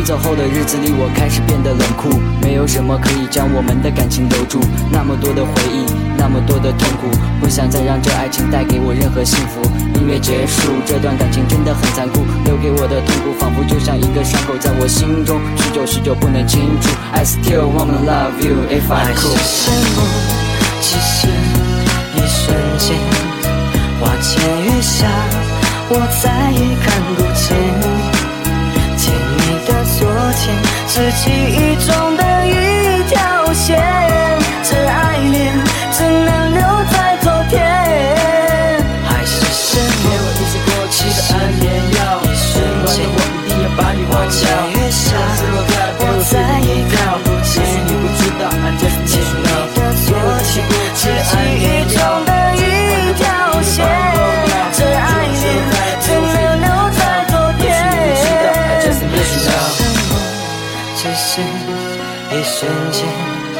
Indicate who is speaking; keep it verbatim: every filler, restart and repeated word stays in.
Speaker 1: 你走后的日子里，我开始变得冷酷，没有什么可以将我们的感情留住。那么多的回忆，那么多的痛苦，不想再让这爱情带给我任何幸福。音乐结束，这段感情真的很残酷，留给我的痛苦仿佛就像一个伤口，在我心中许久许久不能清除。I still wanna love you if I could。
Speaker 2: 爱是什么？只是一瞬间，花前月下，我再也看不见。甜蜜的昨天，是记忆中的一条线，这爱恋只能留在昨天。还是什么？只是一瞬间，花前月下，我再也看不见。甜蜜的昨天，是记忆中的一条线，这爱恋只能留在昨天。只是一瞬间。